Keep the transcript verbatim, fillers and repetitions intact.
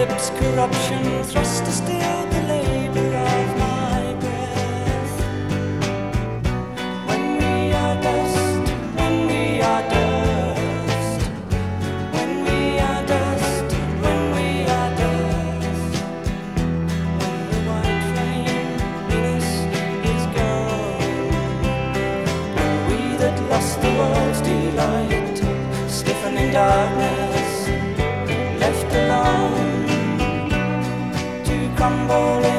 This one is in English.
lips corruption, thrust to still the labor of my breath. When we are dust, when we are dust, when we are dust, when we are dust, when the white flame in us is gone, and we that lost the world's delight, stiffen in darkness, left alone to crumble